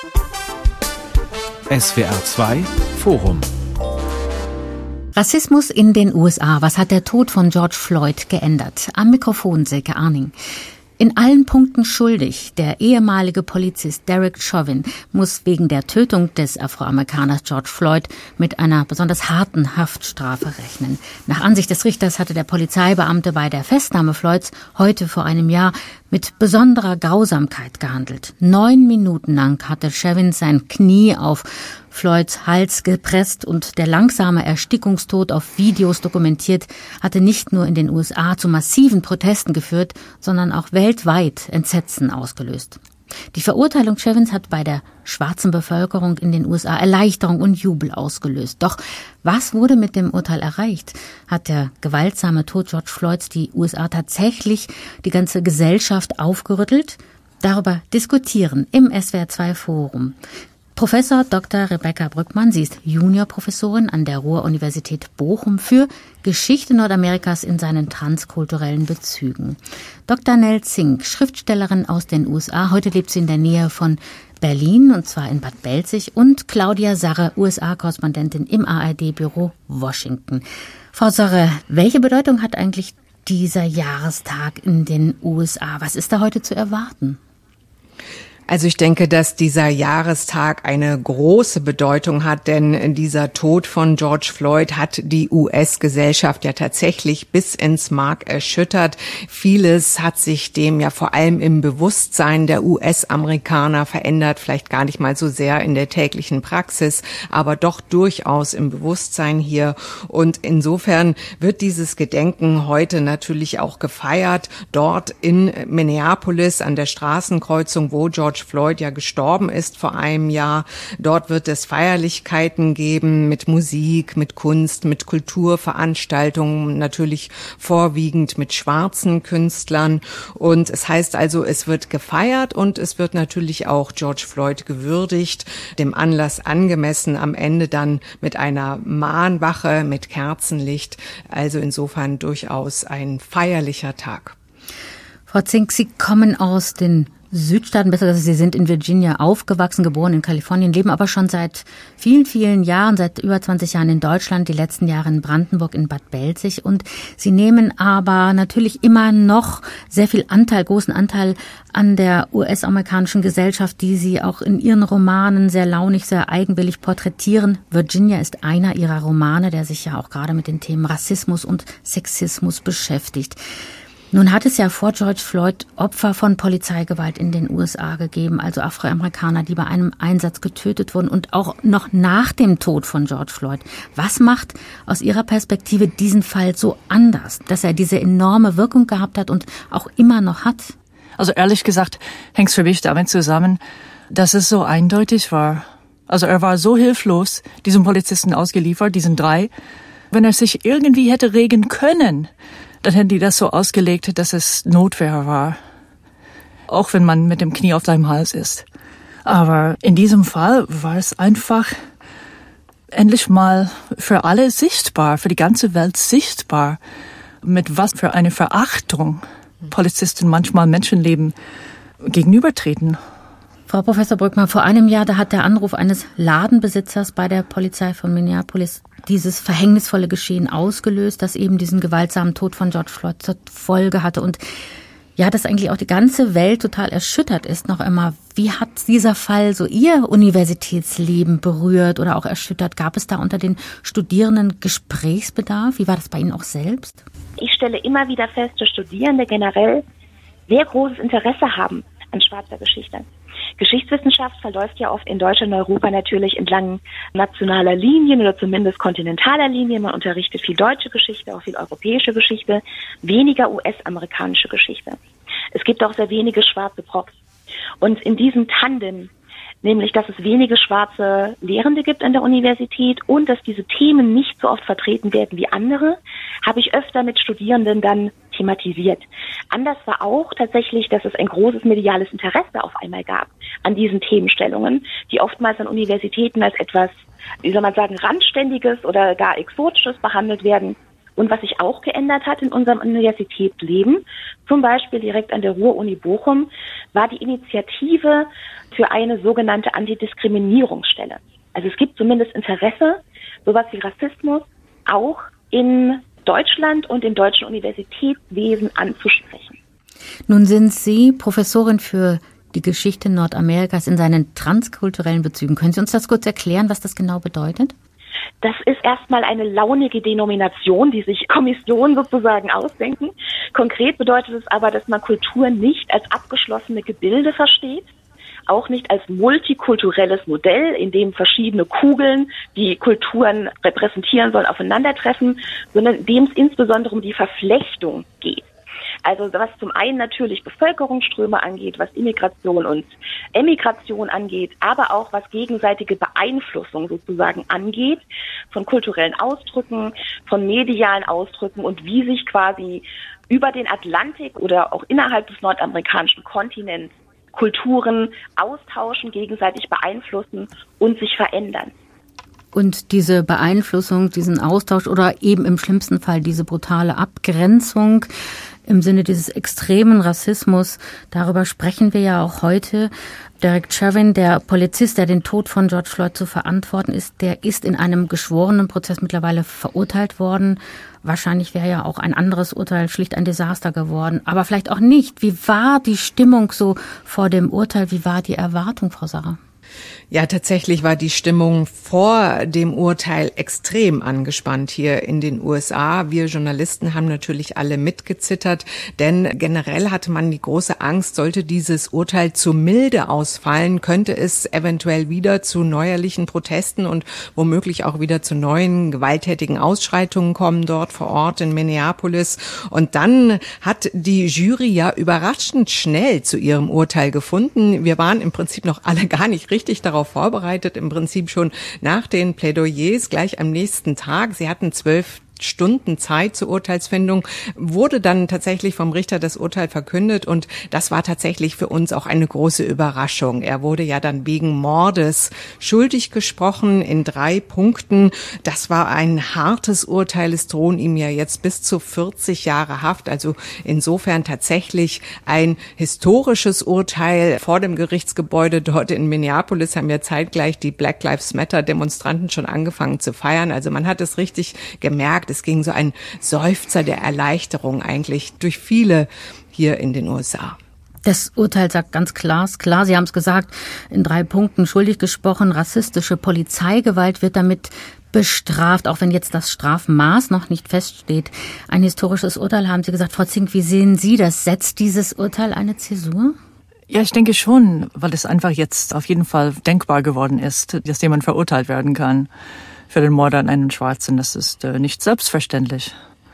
SWR 2 Forum. Rassismus in den USA. Was hat der Tod von George Floyd geändert? Am Mikrofon Silke Arning. In allen Punkten schuldig. Der ehemalige Polizist Derek Chauvin muss wegen der Tötung des Afroamerikaners George Floyd mit einer besonders harten Haftstrafe rechnen. Nach Ansicht des Richters hatte der Polizeibeamte bei der Festnahme Floyds heute vor einem Jahr mit besonderer Grausamkeit gehandelt. 9 Minuten lang hatte Chauvin sein Knie auf Floyds Hals gepresst und der langsame Erstickungstod auf Videos dokumentiert hatte nicht nur in den USA zu massiven Protesten geführt, sondern auch weltweit Entsetzen ausgelöst. Die Verurteilung Chauvins hat bei der schwarzen Bevölkerung in den USA Erleichterung und Jubel ausgelöst. Doch was wurde mit dem Urteil erreicht? Hat der gewaltsame Tod George Floyds die USA tatsächlich die ganze Gesellschaft aufgerüttelt? Darüber diskutieren im SWR 2 Forum Professor Dr. Rebecca Brückmann, sie ist Juniorprofessorin an der Ruhr-Universität Bochum für Geschichte Nordamerikas in seinen transkulturellen Bezügen. Dr. Nell Zink, Schriftstellerin aus den USA, heute lebt sie in der Nähe von Berlin, und zwar in Bad Belzig, und Claudia Sarre, USA-Korrespondentin im ARD-Büro Washington. Frau Sarre, welche Bedeutung hat eigentlich dieser Jahrestag in den USA? Was ist da heute zu erwarten? Also ich denke, dass dieser Jahrestag eine große Bedeutung hat, denn dieser Tod von George Floyd hat die US-Gesellschaft ja tatsächlich bis ins Mark erschüttert. Vieles hat sich dem ja vor allem im Bewusstsein der US-Amerikaner verändert, vielleicht gar nicht mal so sehr in der täglichen Praxis, aber doch durchaus im Bewusstsein hier. Und insofern wird dieses Gedenken heute natürlich auch gefeiert, dort in Minneapolis an der Straßenkreuzung, wo George Floyd ja gestorben ist vor einem Jahr. Dort wird es Feierlichkeiten geben mit Musik, mit Kunst, mit Kulturveranstaltungen, natürlich vorwiegend mit schwarzen Künstlern. Und es heißt also, es wird gefeiert und es wird natürlich auch George Floyd gewürdigt, dem Anlass angemessen, am Ende dann mit einer Mahnwache, mit Kerzenlicht. Also insofern durchaus ein feierlicher Tag. Frau Zink, Sie kommen aus den Südstaaten, besser gesagt, Sie sind in Virginia aufgewachsen, geboren in Kalifornien, leben aber schon seit vielen, vielen Jahren, seit über 20 Jahren in Deutschland, die letzten Jahre in Brandenburg, in Bad Belzig. Und Sie nehmen aber natürlich immer noch sehr viel großen Anteil an der US-amerikanischen Gesellschaft, die Sie auch in Ihren Romanen sehr launig, sehr eigenwillig porträtieren. Virginia ist einer Ihrer Romane, der sich ja auch gerade mit den Themen Rassismus und Sexismus beschäftigt. Nun hat es ja vor George Floyd Opfer von Polizeigewalt in den USA gegeben, also Afroamerikaner, die bei einem Einsatz getötet wurden, und auch noch nach dem Tod von George Floyd. Was macht aus Ihrer Perspektive diesen Fall so anders, dass er diese enorme Wirkung gehabt hat und auch immer noch hat? Also ehrlich gesagt hängt es für mich damit zusammen, dass es so eindeutig war. Also er war so hilflos, diesem Polizisten ausgeliefert, diesen 3. Wenn er sich irgendwie hätte regen können, dann hätten die das so ausgelegt, dass es Notwehr war. Auch wenn man mit dem Knie auf deinem Hals ist. Aber in diesem Fall war es einfach endlich mal für alle sichtbar, für die ganze Welt sichtbar, mit was für eine Verachtung Polizisten manchmal Menschenleben gegenübertreten. Frau Professor Brückmann, vor einem Jahr, da hat der Anruf eines Ladenbesitzers bei der Polizei von Minneapolis dieses verhängnisvolle Geschehen ausgelöst, das eben diesen gewaltsamen Tod von George Floyd zur Folge hatte. Und ja, dass eigentlich auch die ganze Welt total erschüttert ist noch einmal. Wie hat dieser Fall so Ihr Universitätsleben berührt oder auch erschüttert? Gab es da unter den Studierenden Gesprächsbedarf? Wie war das bei Ihnen auch selbst? Ich stelle immer wieder fest, dass Studierende generell sehr großes Interesse haben an schwarzer Geschichte. Geschichtswissenschaft verläuft ja oft in Deutschland und Europa natürlich entlang nationaler Linien oder zumindest kontinentaler Linien. Man unterrichtet viel deutsche Geschichte, auch viel europäische Geschichte, weniger US-amerikanische Geschichte. Es gibt auch sehr wenige schwarze Profs. Und in diesem Tandem, nämlich dass es wenige schwarze Lehrende gibt an der Universität und dass diese Themen nicht so oft vertreten werden wie andere, habe ich öfter mit Studierenden dann thematisiert. Anders war auch tatsächlich, dass es ein großes mediales Interesse auf einmal gab an diesen Themenstellungen, die oftmals an Universitäten als etwas, wie soll man sagen, Randständiges oder gar Exotisches behandelt werden. Und was sich auch geändert hat in unserem Universitätsleben, zum Beispiel direkt an der Ruhr-Uni Bochum, war die Initiative für eine sogenannte Antidiskriminierungsstelle. Also es gibt zumindest Interesse, sowas wie Rassismus auch in Deutschland und im deutschen Universitätswesen anzusprechen. Nun sind Sie Professorin für die Geschichte Nordamerikas in seinen transkulturellen Bezügen. Können Sie uns das kurz erklären, was das genau bedeutet? Das ist erstmal eine launige Denomination, die sich Kommissionen sozusagen ausdenken. Konkret bedeutet es aber, dass man Kultur nicht als abgeschlossene Gebilde versteht, auch nicht als multikulturelles Modell, in dem verschiedene Kugeln, die Kulturen repräsentieren sollen, aufeinandertreffen, sondern in dem es insbesondere um die Verflechtung geht. Also was zum einen natürlich Bevölkerungsströme angeht, was Immigration und Emigration angeht, aber auch was gegenseitige Beeinflussung sozusagen angeht, von kulturellen Ausdrücken, von medialen Ausdrücken und wie sich quasi über den Atlantik oder auch innerhalb des nordamerikanischen Kontinents Kulturen austauschen, gegenseitig beeinflussen und sich verändern. Und diese Beeinflussung, diesen Austausch oder eben im schlimmsten Fall diese brutale Abgrenzung im Sinne dieses extremen Rassismus, darüber sprechen wir ja auch heute. Derek Chauvin, der Polizist, der den Tod von George Floyd zu verantworten ist, der ist in einem geschworenen Prozess mittlerweile verurteilt worden. Wahrscheinlich wäre ja auch ein anderes Urteil schlicht ein Desaster geworden, aber vielleicht auch nicht. Wie war die Stimmung so vor dem Urteil? Wie war die Erwartung, Frau Sarah? Ja, tatsächlich war die Stimmung vor dem Urteil extrem angespannt hier in den USA. Wir Journalisten haben natürlich alle mitgezittert, denn generell hatte man die große Angst, sollte dieses Urteil zu milde ausfallen, könnte es eventuell wieder zu neuerlichen Protesten und womöglich auch wieder zu neuen gewalttätigen Ausschreitungen kommen dort vor Ort in Minneapolis. Und dann hat die Jury ja überraschend schnell zu ihrem Urteil gefunden. Wir waren im Prinzip noch alle gar nicht richtig darauf vorbereitet, im Prinzip schon nach den Plädoyers gleich am nächsten Tag. Sie hatten 12 Stunden Zeit zur Urteilsfindung, wurde dann tatsächlich vom Richter das Urteil verkündet und das war tatsächlich für uns auch eine große Überraschung. Er wurde ja dann wegen Mordes schuldig gesprochen in 3 Punkten. Das war ein hartes Urteil. Es drohen ihm ja jetzt bis zu 40 Jahre Haft. Also insofern tatsächlich ein historisches Urteil. Vor dem Gerichtsgebäude dort in Minneapolis haben ja zeitgleich die Black Lives Matter Demonstranten schon angefangen zu feiern. Also man hat es richtig gemerkt. Es ging so ein Seufzer der Erleichterung eigentlich durch viele hier in den USA. Das Urteil sagt ganz klar, Sie haben es gesagt, in 3 Punkten schuldig gesprochen. Rassistische Polizeigewalt wird damit bestraft, auch wenn jetzt das Strafmaß noch nicht feststeht. Ein historisches Urteil, haben Sie gesagt. Frau Zink, wie sehen Sie das? Setzt dieses Urteil eine Zäsur? Ja, ich denke schon, weil es einfach jetzt auf jeden Fall denkbar geworden ist, dass jemand verurteilt werden kann für den Mord an einen Schwarzen. Das ist nicht selbstverständlich.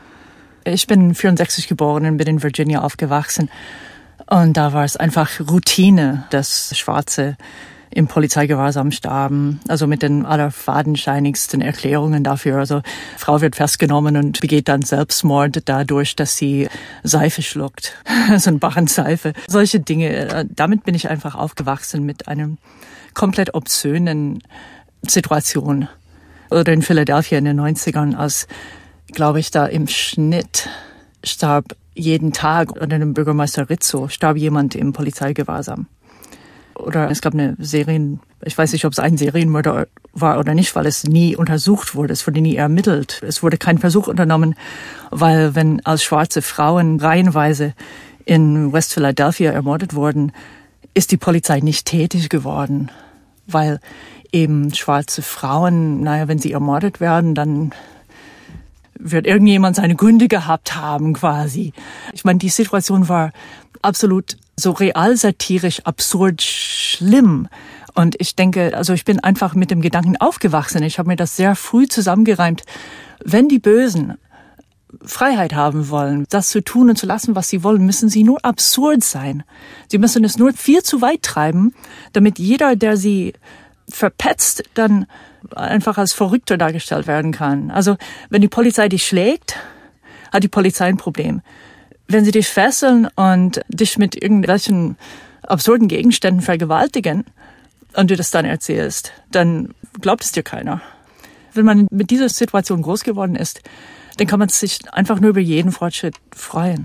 Ich bin 64 geboren und bin in Virginia aufgewachsen. Und da war es einfach Routine, dass Schwarze im Polizeigewahrsam starben. Also mit den allerfadenscheinigsten Erklärungen dafür. Also Frau wird festgenommen und begeht dann Selbstmord dadurch, dass sie Seife schluckt. So ein Barrenseife. Solche Dinge. Damit bin ich einfach aufgewachsen mit einem komplett obszönen Situation. Oder in Philadelphia in den 90ern, als, glaube ich, da im Schnitt starb jeden Tag unter dem Bürgermeister Rizzo, starb jemand im Polizeigewahrsam. Oder es gab eine ich weiß nicht, ob es ein Serienmörder war oder nicht, weil es nie untersucht wurde, es wurde nie ermittelt. Es wurde kein Versuch unternommen, weil wenn als schwarze Frauen reihenweise in West Philadelphia ermordet wurden, ist die Polizei nicht tätig geworden, weil eben schwarze Frauen, wenn sie ermordet werden, dann wird irgendjemand seine Gründe gehabt haben, quasi. Ich meine, die Situation war absolut so real satirisch, absurd schlimm. Und ich denke, also ich bin einfach mit dem Gedanken aufgewachsen. Ich habe mir das sehr früh zusammengereimt. Wenn die Bösen Freiheit haben wollen, das zu tun und zu lassen, was sie wollen, müssen sie nur absurd sein. Sie müssen es nur viel zu weit treiben, damit jeder, der sie verpetzt, dann einfach als Verrückter dargestellt werden kann. Also wenn die Polizei dich schlägt, hat die Polizei ein Problem. Wenn sie dich fesseln und dich mit irgendwelchen absurden Gegenständen vergewaltigen und du das dann erzählst, dann glaubt es dir keiner. Wenn man mit dieser Situation groß geworden ist, dann kann man sich einfach nur über jeden Fortschritt freuen.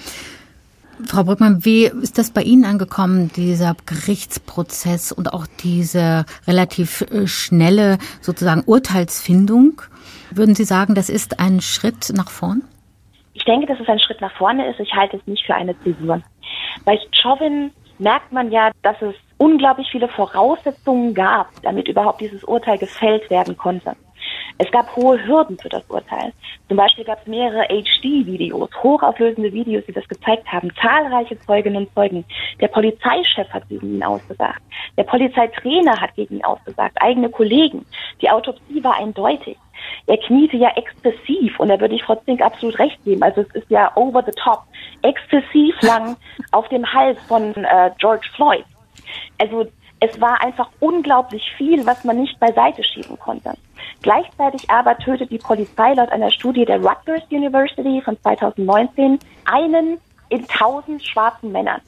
Frau Brückmann, wie ist das bei Ihnen angekommen, dieser Gerichtsprozess und auch diese relativ schnelle sozusagen Urteilsfindung? Würden Sie sagen, das ist ein Schritt nach vorn? Ich denke, dass es ein Schritt nach vorne ist. Ich halte es nicht für eine Zäsur. Bei Chauvin merkt man ja, dass es unglaublich viele Voraussetzungen gab, damit überhaupt dieses Urteil gefällt werden konnte. Es gab hohe Hürden für das Urteil. Zum Beispiel gab es mehrere HD-Videos, hochauflösende Videos, die das gezeigt haben. Zahlreiche Zeuginnen und Zeugen. Der Polizeichef hat gegen ihn ausgesagt. Der Polizeitrainer hat gegen ihn ausgesagt. Eigene Kollegen. Die Autopsie war eindeutig. Er kniete ja exzessiv und da würde ich Frau Zink absolut recht geben. Also es ist ja over the top. Exzessiv lang auf dem Hals von George Floyd. Also es war einfach unglaublich viel, was man nicht beiseite schieben konnte. Gleichzeitig aber tötet die Polizei laut einer Studie der Rutgers University von 2019 einen in 1000 schwarzen Männern.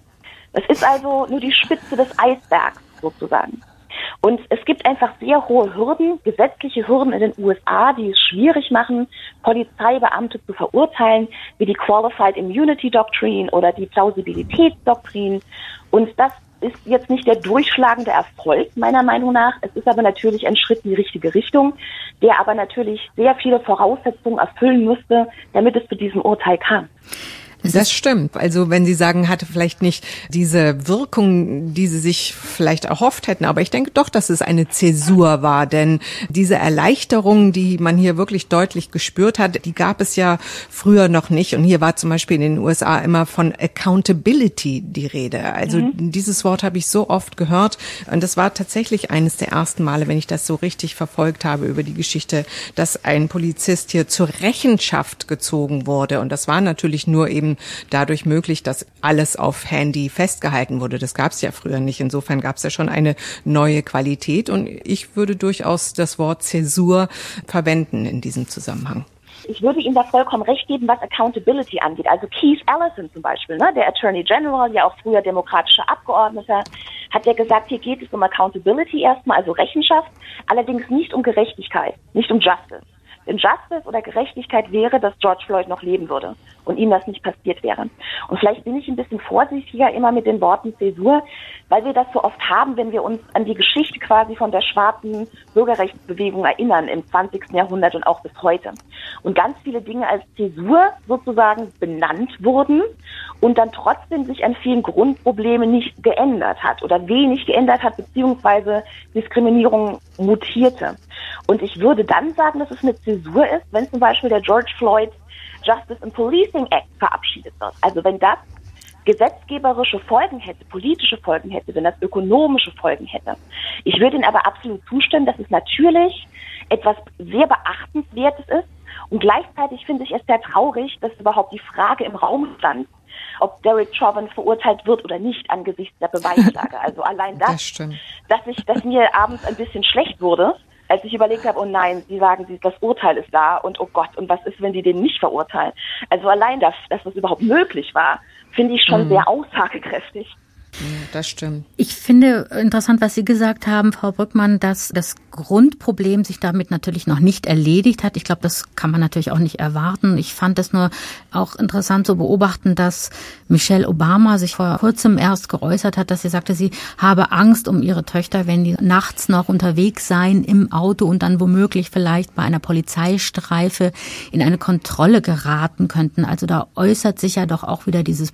Das ist also nur die Spitze des Eisbergs sozusagen. Und es gibt einfach sehr hohe Hürden, gesetzliche Hürden in den USA, die es schwierig machen, Polizeibeamte zu verurteilen, wie die Qualified Immunity Doctrine oder die Plausibilitätsdoktrin. Und das ist jetzt nicht der durchschlagende Erfolg, meiner Meinung nach. Es ist aber natürlich ein Schritt in die richtige Richtung, der aber natürlich sehr viele Voraussetzungen erfüllen müsste, damit es zu diesem Urteil kam. Das stimmt. Also wenn Sie sagen, hatte vielleicht nicht diese Wirkung, die Sie sich vielleicht erhofft hätten, aber ich denke doch, dass es eine Zäsur war, denn diese Erleichterung, die man hier wirklich deutlich gespürt hat, die gab es ja früher noch nicht. Und hier war zum Beispiel in den USA immer von Accountability die Rede. Also dieses Wort habe ich so oft gehört und das war tatsächlich eines der ersten Male, wenn ich das so richtig verfolgt habe über die Geschichte, dass ein Polizist hier zur Rechenschaft gezogen wurde. Und das war natürlich nur eben dadurch möglich, dass alles auf Handy festgehalten wurde. Das gab es ja früher nicht. Insofern gab es ja schon eine neue Qualität. Und ich würde durchaus das Wort Zäsur verwenden in diesem Zusammenhang. Ich würde Ihnen da vollkommen recht geben, was Accountability angeht. Also Keith Ellison zum Beispiel, der Attorney General, ja auch früher demokratischer Abgeordneter, hat ja gesagt, hier geht es um Accountability erstmal, also Rechenschaft, allerdings nicht um Gerechtigkeit, nicht um Justice. Denn Justice oder Gerechtigkeit wäre, dass George Floyd noch leben würde und ihm das nicht passiert wäre. Und vielleicht bin ich ein bisschen vorsichtiger immer mit den Worten Zäsur, weil wir das so oft haben, wenn wir uns an die Geschichte quasi von der schwarzen Bürgerrechtsbewegung erinnern im 20. Jahrhundert und auch bis heute. Und ganz viele Dinge als Zäsur sozusagen benannt wurden und dann trotzdem sich an vielen Grundproblemen nicht geändert hat oder wenig geändert hat, beziehungsweise Diskriminierung mutierte. Und ich würde dann sagen, dass es eine Zäsur ist, wenn zum Beispiel der George Floyd Justice and Policing Act verabschiedet wird. Also wenn das gesetzgeberische Folgen hätte, politische Folgen hätte, wenn das ökonomische Folgen hätte. Ich würde Ihnen aber absolut zustimmen, dass es natürlich etwas sehr Beachtenswertes ist. Und gleichzeitig finde ich es sehr traurig, dass überhaupt die Frage im Raum stand, ob Derek Chauvin verurteilt wird oder nicht angesichts der Beweislage. Also allein das dass mir abends ein bisschen schlecht wurde, als ich überlegt habe, oh nein, Sie sagen, das Urteil ist da und oh Gott, und was ist, wenn die den nicht verurteilen? Also allein das, dass das überhaupt möglich war, finde ich schon sehr aussagekräftig. Das stimmt. Ich finde interessant, was Sie gesagt haben, Frau Brückmann, dass das Grundproblem sich damit natürlich noch nicht erledigt hat. Ich glaube, das kann man natürlich auch nicht erwarten. Ich fand es nur auch interessant zu beobachten, dass Michelle Obama sich vor kurzem erst geäußert hat, dass sie sagte, sie habe Angst um ihre Töchter, wenn die nachts noch unterwegs seien im Auto und dann womöglich vielleicht bei einer Polizeistreife in eine Kontrolle geraten könnten. Also da äußert sich ja doch auch wieder dieses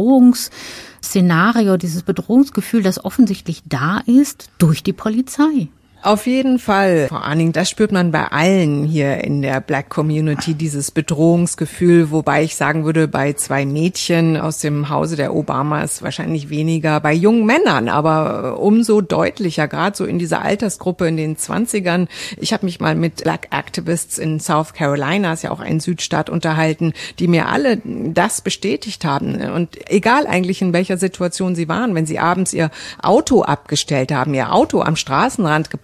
Bedrohungsszenario, dieses Bedrohungsgefühl, das offensichtlich da ist durch die Polizei. Auf jeden Fall, Frau Arning, das spürt man bei allen hier in der Black Community, dieses Bedrohungsgefühl, wobei ich sagen würde, bei 2 Mädchen aus dem Hause der Obamas wahrscheinlich weniger, bei jungen Männern, aber umso deutlicher, gerade so in dieser Altersgruppe in den 20ern. Ich habe mich mal mit Black Activists in South Carolina, ist ja auch ein Südstaat, unterhalten, die mir alle das bestätigt haben. Und egal eigentlich in welcher Situation sie waren, wenn sie abends ihr Auto abgestellt haben, ihr Auto am Straßenrand geparkt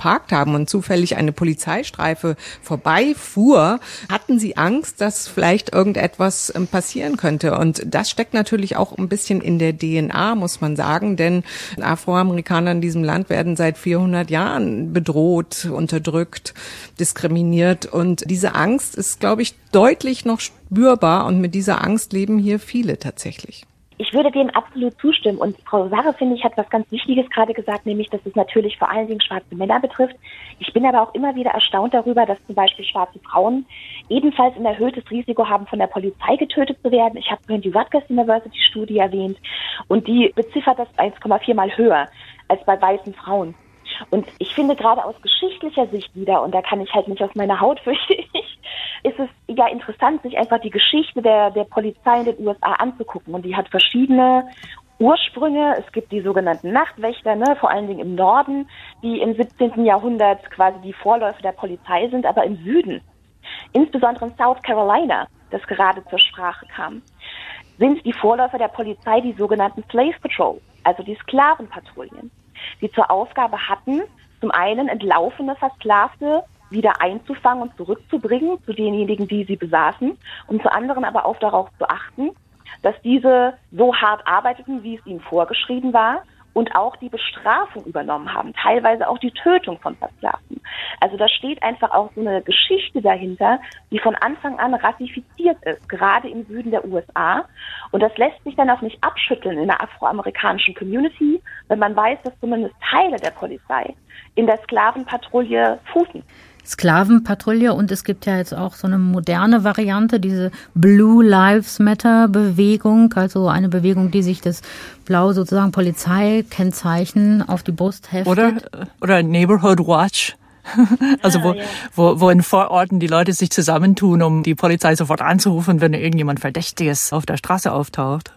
geparkt haben und zufällig eine Polizeistreife vorbeifuhr, hatten sie Angst, dass vielleicht irgendetwas passieren könnte. Und das steckt natürlich auch ein bisschen in der DNA, muss man sagen, denn Afroamerikaner in diesem Land werden seit 400 Jahren bedroht, unterdrückt, diskriminiert. Und diese Angst ist, glaube ich, deutlich noch spürbar. Und mit dieser Angst leben hier viele tatsächlich. Ich würde dem absolut zustimmen. Und Frau Sarre, finde ich, hat was ganz Wichtiges gerade gesagt, nämlich, dass es natürlich vor allen Dingen schwarze Männer betrifft. Ich bin aber auch immer wieder erstaunt darüber, dass zum Beispiel schwarze Frauen ebenfalls ein erhöhtes Risiko haben, von der Polizei getötet zu werden. Ich habe vorhin die Rutgers University Studie erwähnt und die beziffert das 1,4 Mal höher als bei weißen Frauen. Und ich finde gerade aus geschichtlicher Sicht wieder, und da kann ich halt nicht aus meiner Haut, fürchte ich, ist es ja interessant, sich einfach die Geschichte der Polizei in den USA anzugucken. Und die hat verschiedene Ursprünge. Es gibt die sogenannten Nachtwächter, vor allen Dingen im Norden, die im 17. Jahrhundert quasi die Vorläufer der Polizei sind, aber im Süden, insbesondere in South Carolina, das gerade zur Sprache kam, sind die Vorläufer der Polizei die sogenannten Slave Patrol, also die Sklavenpatrouillen, die zur Aufgabe hatten, zum einen entlaufene Versklavte wieder einzufangen und zurückzubringen zu denjenigen, die sie besaßen, und zu anderen aber auch darauf zu achten, dass diese so hart arbeiteten, wie es ihnen vorgeschrieben war, und auch die Bestrafung übernommen haben, teilweise auch die Tötung von Versklavten. Also da steht einfach auch so eine Geschichte dahinter, die von Anfang an rassifiziert ist, gerade im Süden der USA. Und das lässt sich dann auch nicht abschütteln in der afroamerikanischen Community, wenn man weiß, dass zumindest Teile der Polizei in der Sklavenpatrouille fußen. Sklavenpatrouille, und es gibt ja jetzt auch so eine moderne Variante, diese Blue Lives Matter Bewegung, also eine Bewegung, die sich das Blau sozusagen Polizeikennzeichen auf die Brust heftet. Oder Neighborhood Watch. Also wo in Vororten die Leute sich zusammentun, um die Polizei sofort anzurufen, wenn irgendjemand Verdächtiges auf der Straße auftaucht.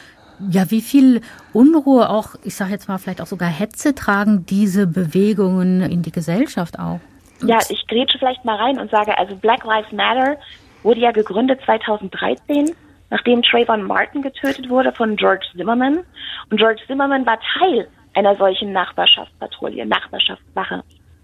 Ja, wie viel Unruhe auch, ich sage jetzt mal vielleicht auch sogar Hetze tragen diese Bewegungen in die Gesellschaft auch? Ja, ich grätsche vielleicht mal rein und sage, also Black Lives Matter wurde ja gegründet 2013, nachdem Trayvon Martin getötet wurde von George Zimmerman. Und George Zimmerman war Teil einer solchen Nachbarschaftspatrouille, Nachbarschaftswache.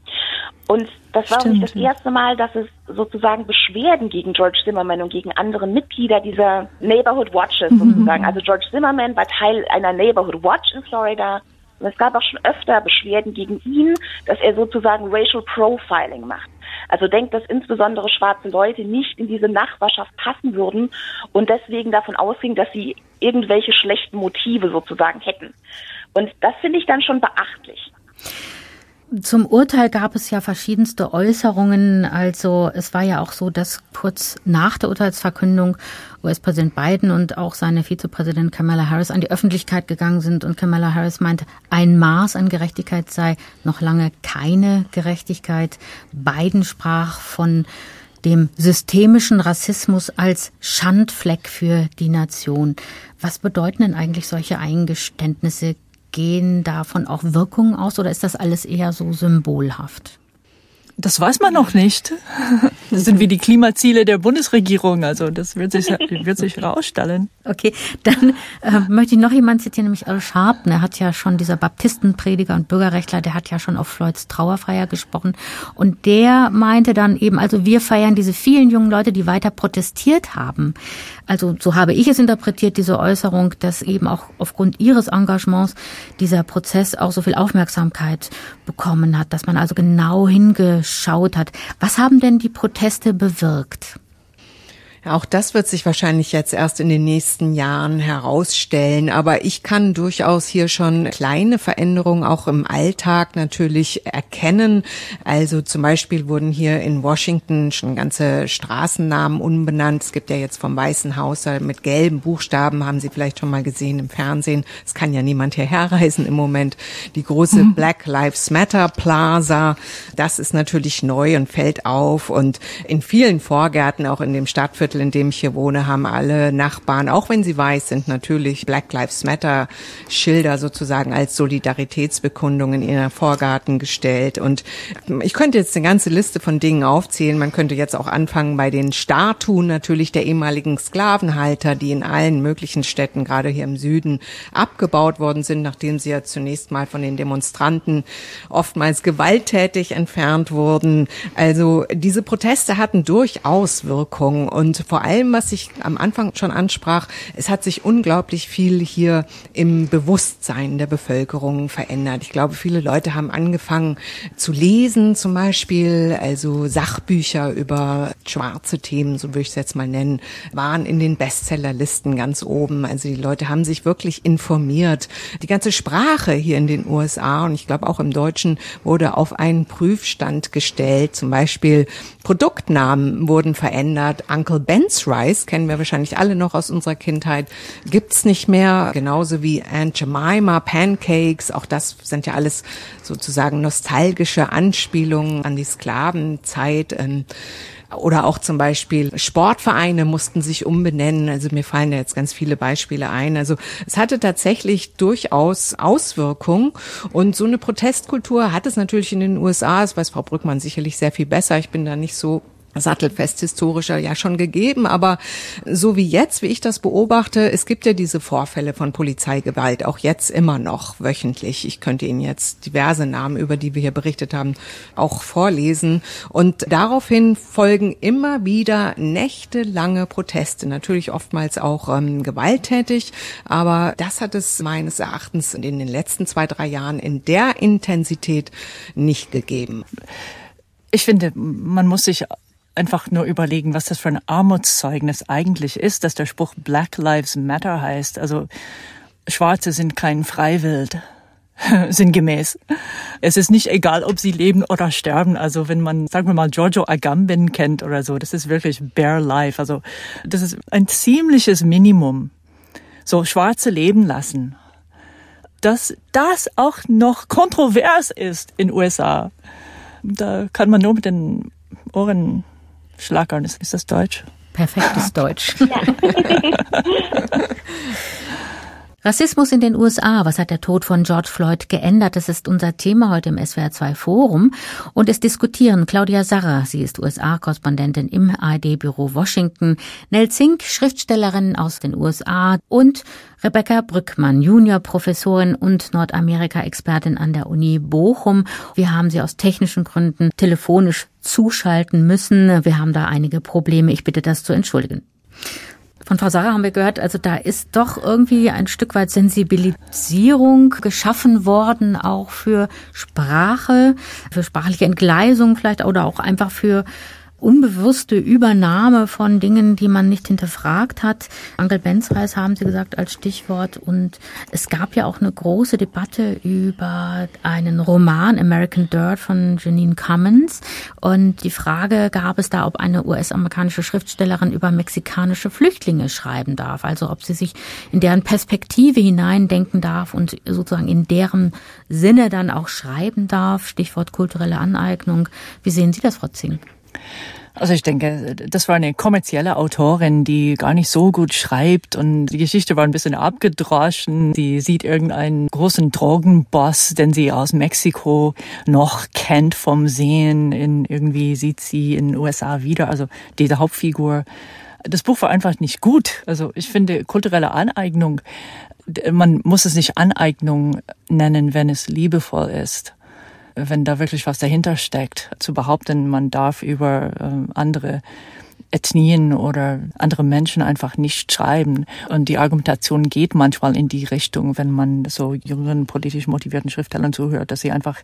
Und das war auch nicht das erste Mal, dass es sozusagen Beschwerden gegen George Zimmerman und gegen andere Mitglieder dieser Neighborhood Watches sozusagen. Also George Zimmerman war Teil einer Neighborhood Watch in Florida. Und es gab auch schon öfter Beschwerden gegen ihn, dass er sozusagen Racial Profiling macht. Also denkt, dass insbesondere schwarze Leute nicht in diese Nachbarschaft passen würden und deswegen davon ausging, dass sie irgendwelche schlechten Motive sozusagen hätten. Und das finde ich dann schon beachtlich. Zum Urteil gab es ja verschiedenste Äußerungen. Also es war ja auch so, dass kurz nach der Urteilsverkündung US-Präsident Biden und auch seine Vizepräsidentin Kamala Harris an die Öffentlichkeit gegangen sind. Und Kamala Harris meinte, ein Maß an Gerechtigkeit sei noch lange keine Gerechtigkeit. Biden sprach von dem systemischen Rassismus als Schandfleck für die Nation. Was bedeuten denn eigentlich solche Eingeständnisse? Gehen davon auch Wirkungen aus oder ist das alles eher so symbolhaft? Das weiß man noch nicht. Das sind wie die Klimaziele der Bundesregierung. Also das wird sich herausstellen. Okay, dann möchte ich noch jemanden zitieren, nämlich Al Sharpton. Er hat ja schon, dieser Baptistenprediger und Bürgerrechtler, der hat ja schon auf Floyds Trauerfeier gesprochen. Und der meinte dann eben, also wir feiern diese vielen jungen Leute, die weiter protestiert haben. Also so habe ich es interpretiert, diese Äußerung, dass eben auch aufgrund ihres Engagements dieser Prozess auch so viel Aufmerksamkeit bekommen hat, dass man also genau hingeschaut hat. Was haben denn die Proteste bewirkt? Auch das wird sich wahrscheinlich jetzt erst in den nächsten Jahren herausstellen. Aber ich kann durchaus hier schon kleine Veränderungen auch im Alltag natürlich erkennen. Also zum Beispiel wurden hier in Washington schon ganze Straßennamen umbenannt. Es gibt ja jetzt vom Weißen Haus mit gelben Buchstaben, haben Sie vielleicht schon mal gesehen im Fernsehen. Es kann ja niemand hierher reisen im Moment. Die große Black Lives Matter Plaza, das ist natürlich neu und fällt auf. Und in vielen Vorgärten, auch in dem Stadtviertel Viertel, in dem ich hier wohne, haben alle Nachbarn, auch wenn sie weiß sind, natürlich Black Lives Matter Schilder sozusagen als Solidaritätsbekundung in ihren Vorgarten gestellt. Und ich könnte jetzt eine ganze Liste von Dingen aufzählen. Man könnte jetzt auch anfangen bei den Statuen natürlich der ehemaligen Sklavenhalter, die in allen möglichen Städten, gerade hier im Süden, abgebaut worden sind, nachdem sie ja zunächst mal von den Demonstranten oftmals gewalttätig entfernt wurden. Also diese Proteste hatten durchaus Wirkung und vor allem, was ich am Anfang schon ansprach, es hat sich unglaublich viel hier im Bewusstsein der Bevölkerung verändert. Ich glaube, viele Leute haben angefangen zu lesen zum Beispiel, also Sachbücher über schwarze Themen, so würde ich es jetzt mal nennen, waren in den Bestsellerlisten ganz oben. Also die Leute haben sich wirklich informiert. Die ganze Sprache hier in den USA und ich glaube auch im Deutschen wurde auf einen Prüfstand gestellt. Zum Beispiel Produktnamen wurden verändert. Uncle Ben's Rice, kennen wir wahrscheinlich alle noch aus unserer Kindheit, gibt's nicht mehr. Genauso wie Aunt Jemima Pancakes. Auch das sind ja alles sozusagen nostalgische Anspielungen an die Sklavenzeit. Oder auch zum Beispiel Sportvereine mussten sich umbenennen. Also mir fallen da jetzt ganz viele Beispiele ein. Also es hatte tatsächlich durchaus Auswirkungen. Und so eine Protestkultur hat es natürlich in den USA. Das weiß Frau Brückmann sicherlich sehr viel besser. Ich bin da nicht so sattelfest historischer ja schon gegeben, aber so wie jetzt, wie ich das beobachte, es gibt ja diese Vorfälle von Polizeigewalt, auch jetzt immer noch wöchentlich. Ich könnte Ihnen jetzt diverse Namen, über die wir hier berichtet haben, auch vorlesen. Und daraufhin folgen immer wieder nächtelange Proteste, natürlich oftmals auch gewalttätig, aber das hat es meines Erachtens in den letzten 2-3 Jahren in der Intensität nicht gegeben. Ich finde, man muss sich einfach nur überlegen, was das für ein Armutszeugnis eigentlich ist, dass der Spruch Black Lives Matter heißt. Also Schwarze sind kein Freiwild, sinngemäß. Es ist nicht egal, ob sie leben oder sterben. Also wenn man, sagen wir mal, Giorgio Agamben kennt oder so, das ist wirklich bare life. Also das ist ein ziemliches Minimum. So Schwarze leben lassen. Dass das auch noch kontrovers ist in den USA, da kann man nur mit den Ohren schlagern. Ist das Deutsch? Perfektes Deutsch. Ja. Rassismus in den USA. Was hat der Tod von George Floyd geändert? Das ist unser Thema heute im SWR2 Forum. Und es diskutieren Claudia Sarrer, sie ist USA-Korrespondentin im ARD-Büro Washington, Nell Zink, Schriftstellerin aus den USA und Rebecca Brückmann, Juniorprofessorin und Nordamerika-Expertin an der Uni Bochum. Wir haben sie aus technischen Gründen telefonisch zuschalten müssen. Wir haben da einige Probleme. Ich bitte das zu entschuldigen. Von Frau Sarrer haben wir gehört, also da ist doch irgendwie ein Stück weit Sensibilisierung geschaffen worden, auch für Sprache, für sprachliche Entgleisung vielleicht oder auch einfach für unbewusste Übernahme von Dingen, die man nicht hinterfragt hat. Uncle Ben's Rice haben Sie gesagt als Stichwort. Und es gab ja auch eine große Debatte über einen Roman American Dirt von Janine Cummins. Und die Frage gab es da, ob eine US-amerikanische Schriftstellerin über mexikanische Flüchtlinge schreiben darf. Also ob sie sich in deren Perspektive hineindenken darf und sozusagen in deren Sinne dann auch schreiben darf. Stichwort kulturelle Aneignung. Wie sehen Sie das, Frau Zink? Also ich denke, das war eine kommerzielle Autorin, die gar nicht so gut schreibt und die Geschichte war ein bisschen abgedroschen. Sie sieht irgendeinen großen Drogenboss, den sie aus Mexiko noch kennt vom Sehen. Irgendwie sieht sie in den USA wieder, also diese Hauptfigur. Das Buch war einfach nicht gut. Also ich finde kulturelle Aneignung, man muss es nicht Aneignung nennen, wenn es liebevoll ist. Wenn da wirklich was dahinter steckt, zu behaupten, man darf über andere Ethnien oder andere Menschen einfach nicht schreiben. Und die Argumentation geht manchmal in die Richtung, wenn man so jungen, politisch motivierten Schriftstellern zuhört, dass sie einfach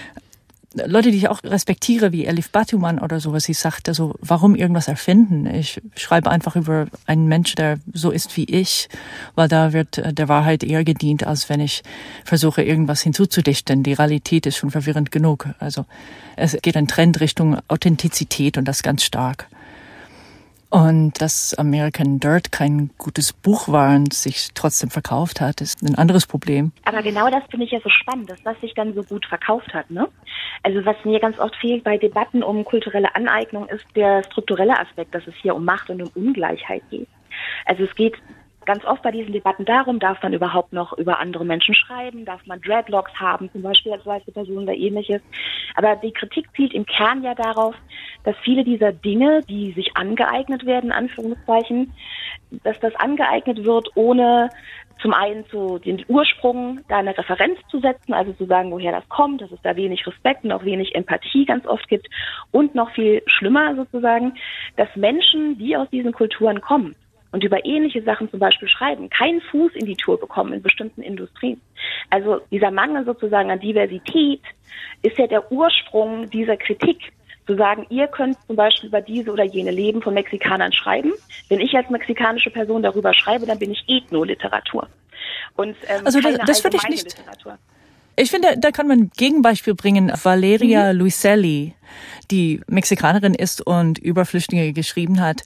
Leute, die ich auch respektiere, wie Elif Batuman oder sowas, sie sagt also, warum irgendwas erfinden? Ich schreibe einfach über einen Menschen, der so ist wie ich, weil da wird der Wahrheit eher gedient, als wenn ich versuche, irgendwas hinzuzudichten. Die Realität ist schon verwirrend genug. Also es geht ein Trend Richtung Authentizität und das ganz stark. Und dass American Dirt kein gutes Buch war und sich trotzdem verkauft hat, ist ein anderes Problem. Aber genau das finde ich ja so spannend, dass das sich dann so gut verkauft hat, ne? Also was mir ganz oft fehlt bei Debatten um kulturelle Aneignung, ist der strukturelle Aspekt, dass es hier um Macht und um Ungleichheit geht. Also es geht ganz oft bei diesen Debatten darum, darf man überhaupt noch über andere Menschen schreiben, darf man Dreadlocks haben, zum Beispiel als weiße Person oder ähnliches. Aber die Kritik zielt im Kern ja darauf, dass viele dieser Dinge, die sich angeeignet werden, in Anführungszeichen, dass das angeeignet wird, ohne zum einen den Ursprung da eine Referenz zu setzen, also zu sagen, woher das kommt, dass es da wenig Respekt und auch wenig Empathie ganz oft gibt. Und noch viel schlimmer sozusagen, dass Menschen, die aus diesen Kulturen kommen, und über ähnliche Sachen zum Beispiel schreiben, keinen Fuß in die Tür bekommen in bestimmten Industrien. Also dieser Mangel sozusagen an Diversität ist ja der Ursprung dieser Kritik. Zu sagen, ihr könnt zum Beispiel über diese oder jene Leben von Mexikanern schreiben. Wenn ich als mexikanische Person darüber schreibe, dann bin ich Ethnoliteratur. Und also keine das würde ich nicht. Literatur. Ich finde, da kann man ein Gegenbeispiel bringen. Valeria Luiselli, die Mexikanerin ist und über Flüchtlinge geschrieben hat,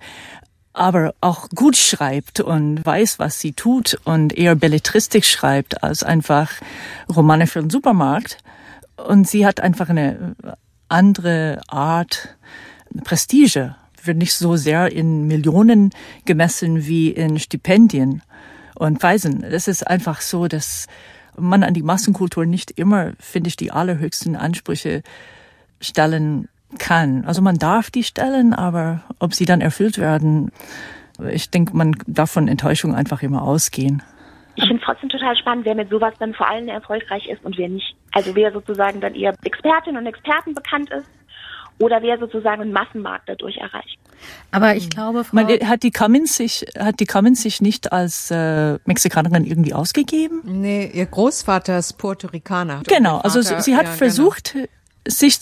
aber auch gut schreibt und weiß, was sie tut und eher belletristisch schreibt als einfach Romane für den Supermarkt. Und sie hat einfach eine andere Art Prestige, wird nicht so sehr in Millionen gemessen wie in Stipendien und Preisen. Es ist einfach so, dass man an die Massenkultur nicht immer, finde ich, die allerhöchsten Ansprüche stellen kann. Also man darf die stellen, aber ob sie dann erfüllt werden, ich denke, man darf von Enttäuschung einfach immer ausgehen. Ich finde es trotzdem total spannend, wer mit sowas dann vor allem erfolgreich ist und wer nicht. Also wer sozusagen dann eher Expertinnen und Experten bekannt ist oder wer sozusagen einen Massenmarkt dadurch erreicht. Aber ich glaube, Hat die Cummins sich nicht als Mexikanerin irgendwie ausgegeben? Nee, ihr Großvater ist Puerto Ricaner. Genau, also sie hat versucht, sich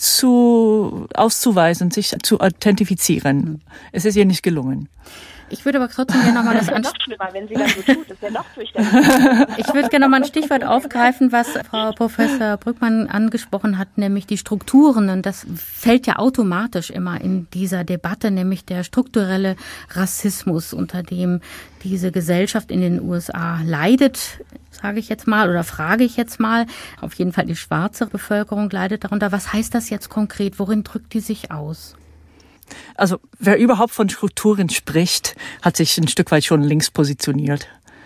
auszuweisen, sich zu authentifizieren. Es ist ihr nicht gelungen. Ich würde aber trotzdem gerne nochmal das noch schlimmer, wenn sie dann so tut. Das wäre noch fürchterlich. Ich würde gerne nochmal ein Stichwort aufgreifen, was Frau Professor Brückmann angesprochen hat, nämlich die Strukturen. Und das fällt ja automatisch immer in dieser Debatte, nämlich der strukturelle Rassismus, unter dem diese Gesellschaft in den USA leidet, sage ich jetzt mal, oder frage ich jetzt mal. Auf jeden Fall die schwarze Bevölkerung leidet darunter. Was heißt das jetzt konkret? Worin drückt die sich aus? Also wer überhaupt von Strukturen spricht, hat sich ein Stück weit schon links positioniert.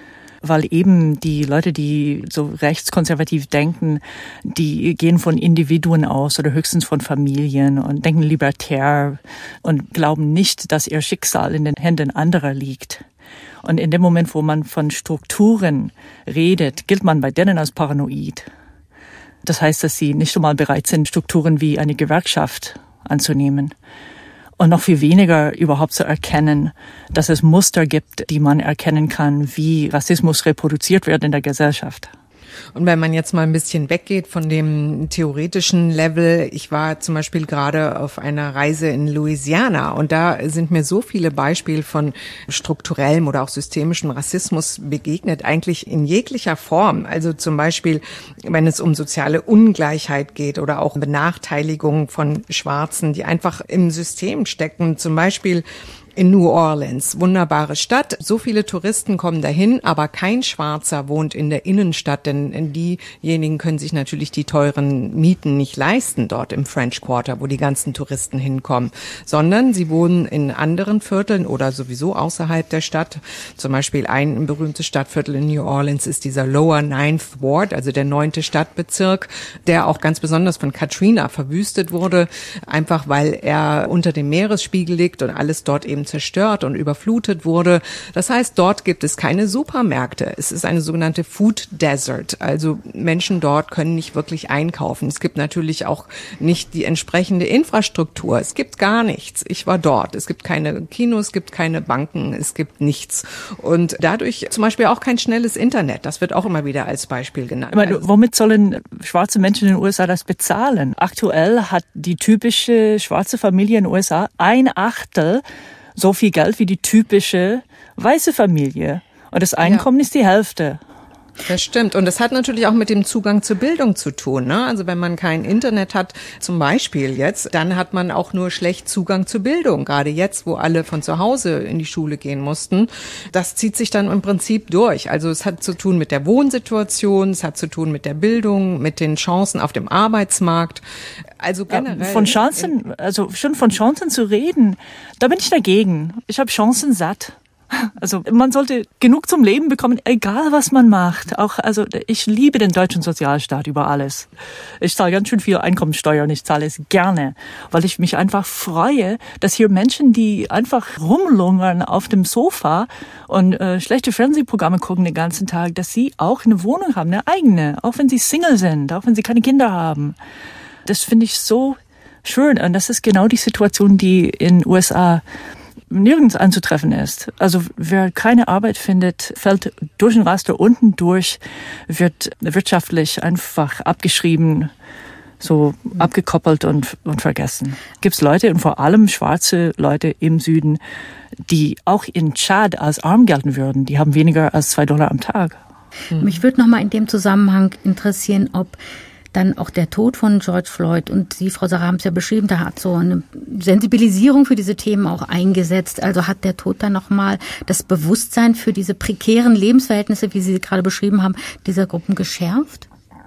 Weil eben die Leute, die so rechtskonservativ denken, die gehen von Individuen aus oder höchstens von Familien und denken libertär und glauben nicht, dass ihr Schicksal in den Händen anderer liegt. Und in dem Moment, wo man von Strukturen redet, gilt man bei denen als paranoid. Das heißt, dass sie nicht einmal bereit sind, Strukturen wie eine Gewerkschaft anzunehmen. Und noch viel weniger überhaupt zu erkennen, dass es Muster gibt, die man erkennen kann, wie Rassismus reproduziert wird in der Gesellschaft. Und wenn man jetzt mal ein bisschen weggeht von dem theoretischen Level, ich war zum Beispiel gerade auf einer Reise in Louisiana und da sind mir so viele Beispiele von strukturellem oder auch systemischem Rassismus begegnet, eigentlich in jeglicher Form. Also zum Beispiel, wenn es um soziale Ungleichheit geht oder auch Benachteiligung von Schwarzen, die einfach im System stecken. Zum Beispiel in New Orleans, wunderbare Stadt. So viele Touristen kommen dahin, aber kein Schwarzer wohnt in der Innenstadt, denn diejenigen können sich natürlich die teuren Mieten nicht leisten dort im French Quarter, wo die ganzen Touristen hinkommen, sondern sie wohnen in anderen Vierteln oder sowieso außerhalb der Stadt. Zum Beispiel ein berühmtes Stadtviertel in New Orleans ist dieser Lower Ninth Ward, also der 9. Stadtbezirk, der auch ganz besonders von Katrina verwüstet wurde, einfach weil er unter dem Meeresspiegel liegt und alles dort eben zerstört und überflutet wurde. Das heißt, dort gibt es keine Supermärkte. Es ist eine sogenannte Food Desert. Also Menschen dort können nicht wirklich einkaufen. Es gibt natürlich auch nicht die entsprechende Infrastruktur. Es gibt gar nichts. Ich war dort. Es gibt keine Kinos, es gibt keine Banken, es gibt nichts. Und dadurch zum Beispiel auch kein schnelles Internet. Das wird auch immer wieder als Beispiel genannt. Aber womit sollen schwarze Menschen in den USA das bezahlen? Aktuell hat die typische schwarze Familie in den USA 1/8 so viel Geld wie die typische weiße Familie. Und das Einkommen ist die Hälfte. Das stimmt. Und das hat natürlich auch mit dem Zugang zur Bildung zu tun, ne? Also wenn man kein Internet hat, zum Beispiel jetzt, dann hat man auch nur schlecht Zugang zur Bildung. Gerade jetzt, wo alle von zu Hause in die Schule gehen mussten. Das zieht sich dann im Prinzip durch. Also es hat zu tun mit der Wohnsituation, es hat zu tun mit der Bildung, mit den Chancen auf dem Arbeitsmarkt. Also generell. Von Chancen, also schon von Chancen zu reden, da bin ich dagegen. Ich habe Chancen satt. Also man sollte genug zum Leben bekommen, egal was man macht. Auch, also ich liebe den deutschen Sozialstaat über alles. Ich zahle ganz schön viel Einkommensteuer und ich zahle es gerne, weil ich mich einfach freue, dass hier Menschen, die einfach rumlungern auf dem Sofa und schlechte Fernsehprogramme gucken den ganzen Tag, dass sie auch eine Wohnung haben, eine eigene, auch wenn sie Single sind, auch wenn sie keine Kinder haben. Das finde ich so schön und das ist genau die Situation, die in den USA nirgends anzutreffen ist. Also wer keine Arbeit findet, fällt durch den Raster unten durch, wird wirtschaftlich einfach abgeschrieben, so abgekoppelt und vergessen. Gibt's Leute und vor allem schwarze Leute im Süden, die auch in Tschad als arm gelten würden. Die haben weniger als $2 am Tag. Mich würde noch mal in dem Zusammenhang interessieren, ob dann auch der Tod von George Floyd, und Sie, Frau Sarah, haben es ja beschrieben, da hat so eine Sensibilisierung für diese Themen auch eingesetzt. Also hat der Tod dann nochmal das Bewusstsein für diese prekären Lebensverhältnisse, wie Sie gerade beschrieben haben, dieser Gruppen geschärft?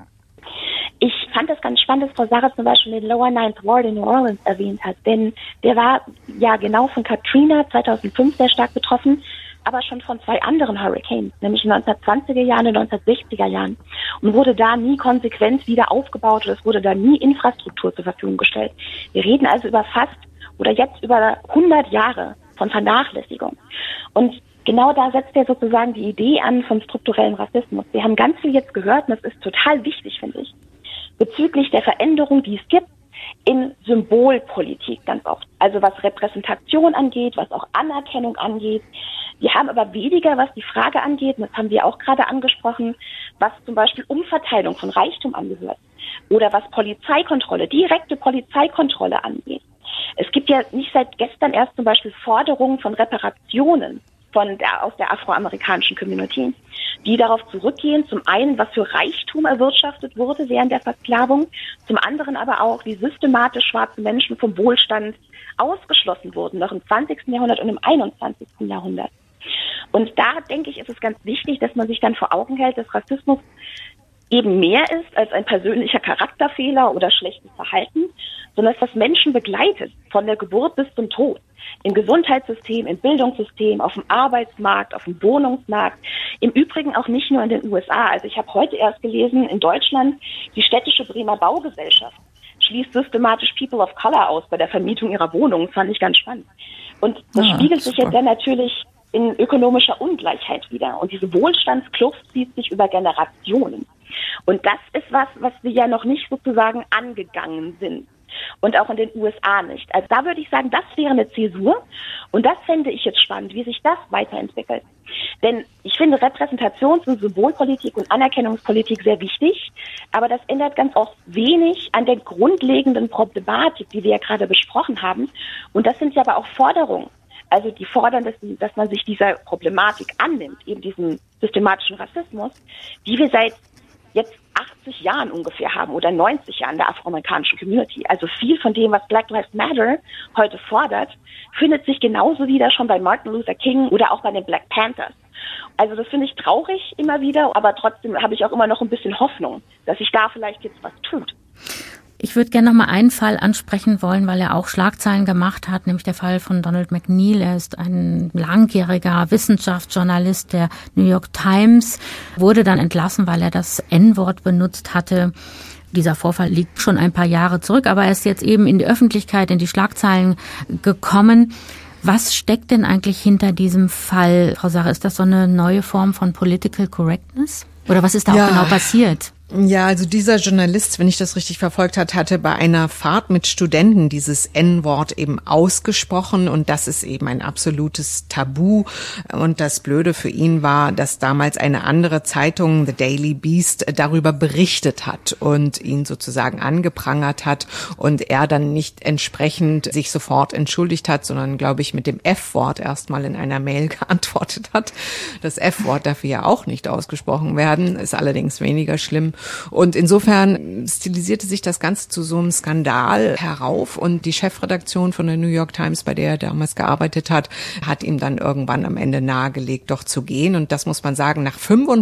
Ich fand das ganz spannend, dass Frau Sarah zum Beispiel den Lower Ninth Ward in New Orleans erwähnt hat, denn der war ja genau von Katrina 2005 sehr stark betroffen, aber schon von 2 anderen Hurricanes, nämlich in den 1920er Jahren und 1960er Jahren, und wurde da nie konsequent wieder aufgebaut oder es wurde da nie Infrastruktur zur Verfügung gestellt. Wir reden also über jetzt über 100 Jahre von Vernachlässigung. Und genau da setzt er sozusagen die Idee an vom strukturellen Rassismus. Wir haben ganz viel jetzt gehört und das ist total wichtig, finde ich, bezüglich der Veränderung, die es gibt in Symbolpolitik ganz oft. Also was Repräsentation angeht, was auch Anerkennung angeht. Wir haben aber weniger, was die Frage angeht, und das haben wir auch gerade angesprochen, was zum Beispiel Umverteilung von Reichtum angehört oder was Polizeikontrolle, direkte Polizeikontrolle angeht. Es gibt ja nicht seit gestern erst zum Beispiel Forderungen von Reparationen aus der afroamerikanischen Community, die darauf zurückgehen, zum einen, was für Reichtum erwirtschaftet wurde während der Versklavung, zum anderen aber auch, wie systematisch schwarze Menschen vom Wohlstand ausgeschlossen wurden, noch im 20. Jahrhundert und im 21. Jahrhundert. Und da, denke ich, ist es ganz wichtig, dass man sich dann vor Augen hält, dass Rassismus eben mehr ist als ein persönlicher Charakterfehler oder schlechtes Verhalten, sondern dass das Menschen begleitet, von der Geburt bis zum Tod. Im Gesundheitssystem, im Bildungssystem, auf dem Arbeitsmarkt, auf dem Wohnungsmarkt. Im Übrigen auch nicht nur in den USA. Also ich habe heute erst gelesen, in Deutschland, die städtische Bremer Baugesellschaft schließt systematisch People of Color aus bei der Vermietung ihrer Wohnungen. Das fand ich ganz spannend. Und das spiegelt sich jetzt dann natürlich in ökonomischer Ungleichheit wieder. Und diese Wohlstandskluft zieht sich über Generationen. Und das ist was wir ja noch nicht sozusagen angegangen sind. Und auch in den USA nicht. Also da würde ich sagen, das wäre eine Zäsur. Und das fände ich jetzt spannend, wie sich das weiterentwickelt. Denn ich finde Repräsentations- und Symbolpolitik und Anerkennungspolitik sehr wichtig. Aber das ändert ganz oft wenig an der grundlegenden Problematik, die wir ja gerade besprochen haben. Und das sind ja aber auch Forderungen. Also die fordern, dass man sich dieser Problematik annimmt, eben diesem systematischen Rassismus, die wir seit jetzt 80 Jahren ungefähr haben oder 90 Jahren der afroamerikanischen Community. Also viel von dem, was Black Lives Matter heute fordert, findet sich genauso wieder schon bei Martin Luther King oder auch bei den Black Panthers. Also das finde ich traurig immer wieder, aber trotzdem habe ich auch immer noch ein bisschen Hoffnung, dass sich da vielleicht jetzt was tut. Ich würde gerne noch mal einen Fall ansprechen wollen, weil er auch Schlagzeilen gemacht hat, nämlich der Fall von Donald McNeil. Er ist ein langjähriger Wissenschaftsjournalist der New York Times, wurde dann entlassen, weil er das N-Wort benutzt hatte. Dieser Vorfall liegt schon ein paar Jahre zurück, aber er ist jetzt eben in die Öffentlichkeit, in die Schlagzeilen gekommen. Was steckt denn eigentlich hinter diesem Fall, Frau Sarah? Ist das so eine neue Form von Political Correctness? Oder was ist da auch genau passiert? Ja, also dieser Journalist, wenn ich das richtig verfolgt habe, hatte bei einer Fahrt mit Studenten dieses N-Wort eben ausgesprochen und das ist eben ein absolutes Tabu. Und das Blöde für ihn war, dass damals eine andere Zeitung, The Daily Beast, darüber berichtet hat und ihn sozusagen angeprangert hat und er dann nicht entsprechend sich sofort entschuldigt hat, sondern, glaube ich, mit dem F-Wort erstmal in einer Mail geantwortet hat. Das F-Wort darf ja auch nicht ausgesprochen werden, ist allerdings weniger schlimm. Und insofern stilisierte sich das Ganze zu so einem Skandal herauf und die Chefredaktion von der New York Times, bei der er damals gearbeitet hat, hat ihm dann irgendwann am Ende nahegelegt, doch zu gehen. Und das muss man sagen, nach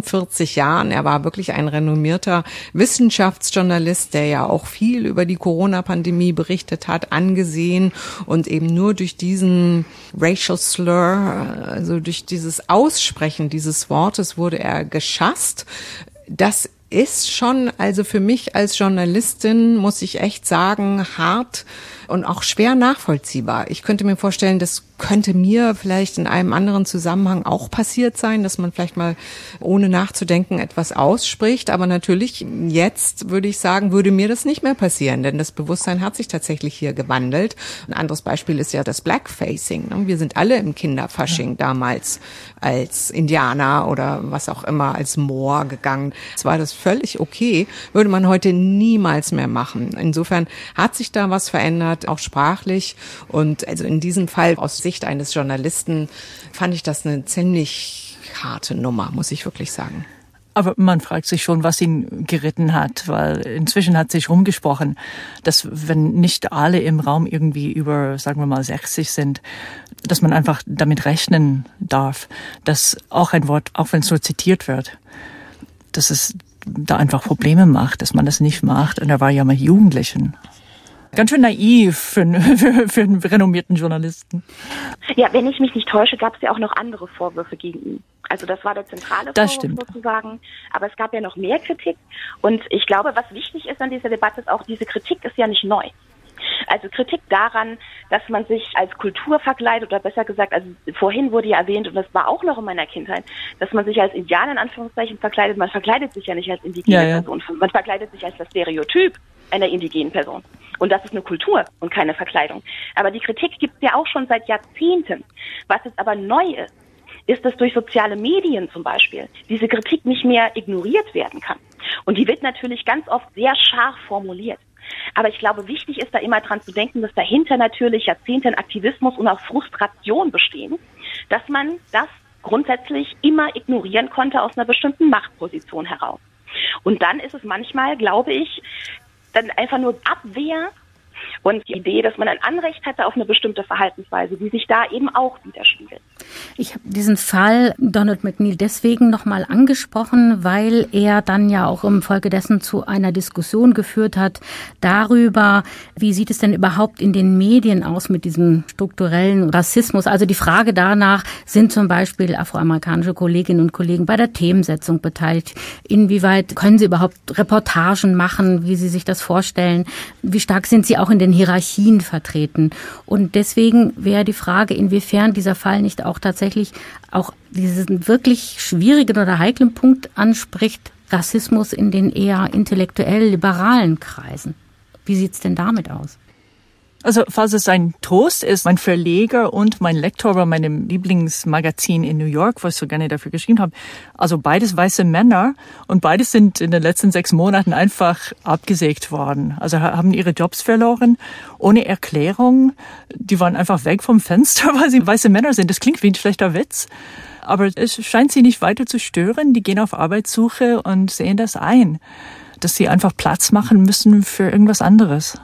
45 Jahren, er war wirklich ein renommierter Wissenschaftsjournalist, der ja auch viel über die Corona-Pandemie berichtet hat, angesehen und eben nur durch diesen Racial Slur, also durch dieses Aussprechen dieses Wortes wurde er geschasst. Das ist schon, also für mich als Journalistin, muss ich echt sagen, hart und auch schwer nachvollziehbar. Ich könnte mir vorstellen, das könnte mir vielleicht in einem anderen Zusammenhang auch passiert sein, dass man vielleicht mal ohne nachzudenken etwas ausspricht. Aber natürlich jetzt würde ich sagen, würde mir das nicht mehr passieren, denn das Bewusstsein hat sich tatsächlich hier gewandelt. Ein anderes Beispiel ist ja das Blackfacing. Wir sind alle im Kinderfasching damals als Indianer oder was auch immer als Moor gegangen. Es war das völlig okay, würde man heute niemals mehr machen. Insofern hat sich da was verändert, auch sprachlich. Und also in diesem Fall aus Sicht eines Journalisten fand ich das eine ziemlich harte Nummer, muss ich wirklich sagen. Aber man fragt sich schon, was ihn geritten hat, weil inzwischen hat sich rumgesprochen, dass wenn nicht alle im Raum irgendwie über, sagen wir mal, 60 sind, dass man einfach damit rechnen darf, dass auch ein Wort, auch wenn es so zitiert wird, dass es da einfach Probleme macht, dass man das nicht macht. Und er war ja mal Jugendlichen. Ganz schön naiv für einen renommierten Journalisten. Ja, wenn ich mich nicht täusche, gab es ja auch noch andere Vorwürfe gegen ihn. Also das war der zentrale Vorwurf sozusagen. Aber es gab ja noch mehr Kritik. Und ich glaube, was wichtig ist an dieser Debatte, ist auch, diese Kritik ist ja nicht neu. Also Kritik daran, dass man sich als Kultur verkleidet, oder besser gesagt, also vorhin wurde ja erwähnt, und das war auch noch in meiner Kindheit, dass man sich als Indianer in Anführungszeichen verkleidet. Man verkleidet sich ja nicht als indigene Person. Man verkleidet sich als das Stereotyp einer indigenen Person. Und das ist eine Kultur und keine Verkleidung. Aber die Kritik gibt es ja auch schon seit Jahrzehnten. Was jetzt aber neu ist, dass durch soziale Medien zum Beispiel diese Kritik nicht mehr ignoriert werden kann. Und die wird natürlich ganz oft sehr scharf formuliert. Aber ich glaube, wichtig ist da immer dran zu denken, dass dahinter natürlich Jahrzehnte Aktivismus und auch Frustration bestehen, dass man das grundsätzlich immer ignorieren konnte aus einer bestimmten Machtposition heraus. Und dann ist es manchmal, glaube ich, dann einfach nur Abwehr und die Idee, dass man ein Anrecht hatte auf eine bestimmte Verhaltensweise, die sich da eben auch widerspiegelt. Ich habe diesen Fall Donald McNeil deswegen nochmal angesprochen, weil er dann ja auch im Folge dessen zu einer Diskussion geführt hat darüber, wie sieht es denn überhaupt in den Medien aus mit diesem strukturellen Rassismus. Also die Frage danach, sind zum Beispiel afroamerikanische Kolleginnen und Kollegen bei der Themensetzung beteiligt? Inwieweit können sie überhaupt Reportagen machen, wie sie sich das vorstellen? Wie stark sind sie auch in den Hierarchien vertreten? Und deswegen wäre die Frage, inwiefern dieser Fall nicht auch tatsächlich auch diesen wirklich schwierigen oder heiklen Punkt anspricht, Rassismus in den eher intellektuell-liberalen Kreisen. Wie sieht's denn damit aus? Also, falls es ein Trost ist, mein Verleger und mein Lektor bei meinem Lieblingsmagazin in New York, was ich so gerne dafür geschrieben habe, also beides weiße Männer und beides sind in den letzten 6 Monaten einfach abgesägt worden. Also haben ihre Jobs verloren, ohne Erklärung. Die waren einfach weg vom Fenster, weil sie weiße Männer sind. Das klingt wie ein schlechter Witz. Aber es scheint sie nicht weiter zu stören. Die gehen auf Arbeitssuche und sehen das ein, dass sie einfach Platz machen müssen für irgendwas anderes.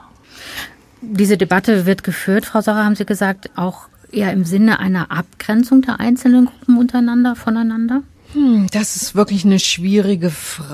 Diese Debatte wird geführt, Frau Sauer, haben Sie gesagt, auch eher im Sinne einer Abgrenzung der einzelnen Gruppen untereinander, voneinander? Das ist wirklich eine schwierige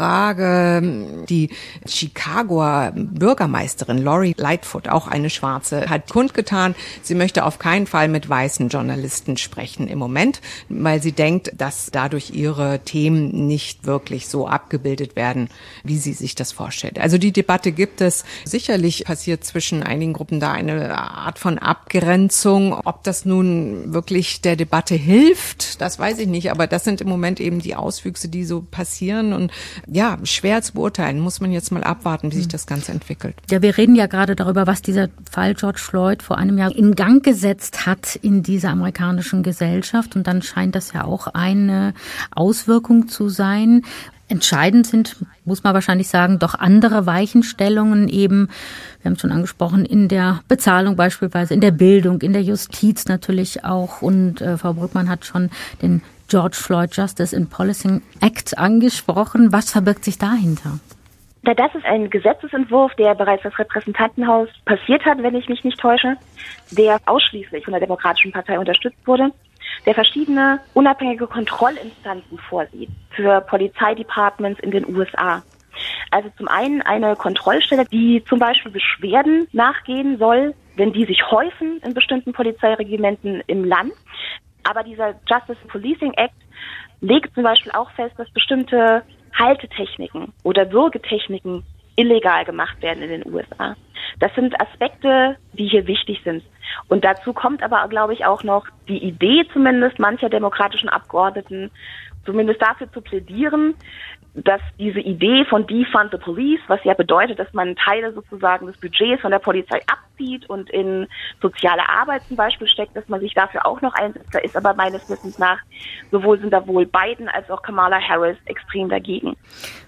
Frage. Die Chicagoer Bürgermeisterin Lori Lightfoot, auch eine Schwarze, hat kundgetan, sie möchte auf keinen Fall mit weißen Journalisten sprechen im Moment, weil sie denkt, dass dadurch ihre Themen nicht wirklich so abgebildet werden, wie sie sich das vorstellt. Also die Debatte gibt es. Sicherlich passiert zwischen einigen Gruppen da eine Art von Abgrenzung. Ob das nun wirklich der Debatte hilft, das weiß ich nicht. Aber das sind im Moment eben die Auswüchse, die so passieren. Und ja, schwer zu beurteilen, muss man jetzt mal abwarten, wie sich das Ganze entwickelt. Ja, wir reden ja gerade darüber, was dieser Fall George Floyd vor einem Jahr in Gang gesetzt hat in dieser amerikanischen Gesellschaft. Und dann scheint das ja auch eine Auswirkung zu sein. Entscheidend sind, muss man wahrscheinlich sagen, doch andere Weichenstellungen eben, wir haben es schon angesprochen, in der Bezahlung beispielsweise, in der Bildung, in der Justiz natürlich auch. Und Frau Brückmann hat schon den George Floyd Justice in Policing Act angesprochen. Was verbirgt sich dahinter? Das ist ein Gesetzesentwurf, der bereits das Repräsentantenhaus passiert hat, wenn ich mich nicht täusche, der ausschließlich von der Demokratischen Partei unterstützt wurde, der verschiedene unabhängige Kontrollinstanzen vorsieht für Polizeidepartments in den USA. Also zum einen eine Kontrollstelle, die zum Beispiel Beschwerden nachgehen soll, wenn die sich häufen in bestimmten Polizeiregimenten im Land. Aber dieser Justice Policing Act legt zum Beispiel auch fest, dass bestimmte Haltetechniken oder Würgetechniken illegal gemacht werden in den USA. Das sind Aspekte, die hier wichtig sind. Und dazu kommt aber, glaube ich, auch noch die Idee zumindest mancher demokratischen Abgeordneten, zumindest dafür zu plädieren, dass diese Idee von Defund the Police, was ja bedeutet, dass man Teile sozusagen des Budgets von der Polizei abzieht und in soziale Arbeit zum Beispiel steckt, dass man sich dafür auch noch einsetzt. Da ist aber meines Wissens nach sind da wohl Biden als auch Kamala Harris extrem dagegen.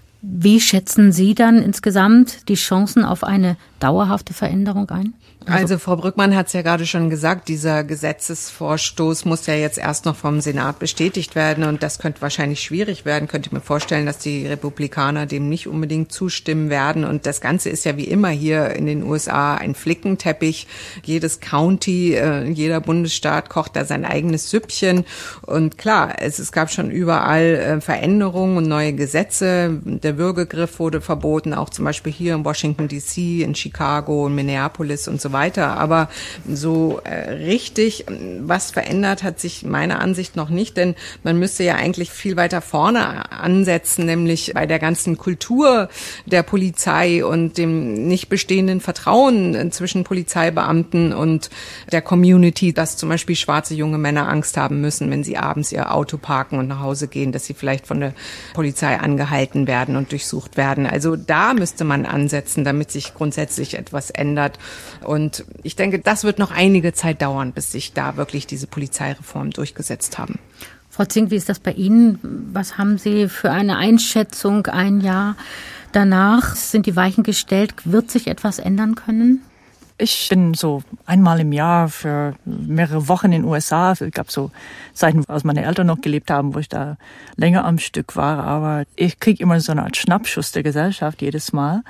Wie schätzen Sie dann insgesamt die Chancen auf eine dauerhafte Veränderung ein? Also Frau Brückmann hat es ja gerade schon gesagt, dieser Gesetzesvorstoß muss ja jetzt erst noch vom Senat bestätigt werden und das könnte wahrscheinlich schwierig werden. Könnte mir vorstellen, dass die Republikaner dem nicht unbedingt zustimmen werden und das Ganze ist ja wie immer hier in den USA ein Flickenteppich. Jedes County, jeder Bundesstaat kocht da sein eigenes Süppchen und klar, es gab schon überall Veränderungen und neue Gesetze. Der Würgegriff wurde verboten, auch zum Beispiel hier in Washington D.C., in Chicago, in Minneapolis und so weiter. Aber so richtig was verändert hat sich meiner Ansicht noch nicht, denn man müsste ja eigentlich viel weiter vorne ansetzen, nämlich bei der ganzen Kultur der Polizei und dem nicht bestehenden Vertrauen zwischen Polizeibeamten und der Community, dass zum Beispiel schwarze junge Männer Angst haben müssen, wenn sie abends ihr Auto parken und nach Hause gehen, dass sie vielleicht von der Polizei angehalten werden und durchsucht werden. Also da müsste man ansetzen, damit sich grundsätzlich etwas ändert. Und ich denke, das wird noch einige Zeit dauern, bis sich da wirklich diese Polizeireformen durchgesetzt haben. Frau Zink, wie ist das bei Ihnen? Was haben Sie für eine Einschätzung ein Jahr danach? Sind die Weichen gestellt? Wird sich etwas ändern können? Ich bin so einmal im Jahr für mehrere Wochen in den USA. Es gab so Zeiten, als meine Eltern noch gelebt haben, wo ich da länger am Stück war. Aber ich kriege immer so eine Art Schnappschuss der Gesellschaft jedes Mal.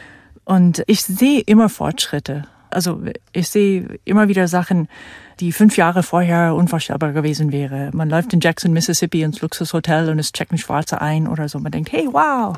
Und ich sehe immer Fortschritte. Also ich sehe immer wieder Sachen, die 5 Jahre vorher unvorstellbar gewesen wäre. Man läuft in Jackson, Mississippi ins Luxushotel und es checken Schwarze ein oder so. Man denkt, hey, wow.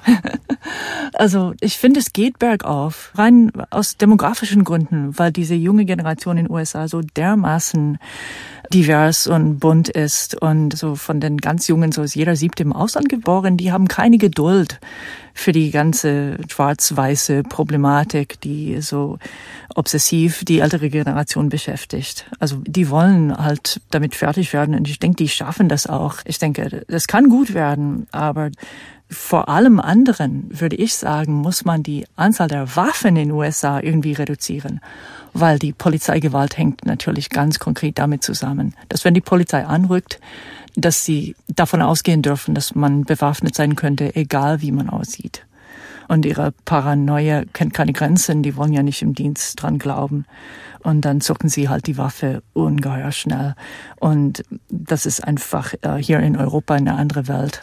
Also ich finde, es geht bergauf, rein aus demografischen Gründen, weil diese junge Generation in den USA so dermaßen divers und bunt ist und so von den ganz Jungen, so ist jeder 7. im Ausland geboren, die haben keine Geduld für die ganze schwarz-weiße Problematik, die so obsessiv die ältere Generation beschäftigt. Also die wollen halt damit fertig werden und ich denke, die schaffen das auch. Ich denke, das kann gut werden, aber vor allem anderen, würde ich sagen, muss man die Anzahl der Waffen in den USA irgendwie reduzieren, weil die Polizeigewalt hängt natürlich ganz konkret damit zusammen, dass wenn die Polizei anrückt, dass sie davon ausgehen dürfen, dass man bewaffnet sein könnte, egal wie man aussieht. Und ihre Paranoia kennt keine Grenzen, die wollen ja nicht im Dienst dran glauben. Und dann zucken sie halt die Waffe ungeheuer schnell. Und das ist einfach hier in Europa eine andere Welt.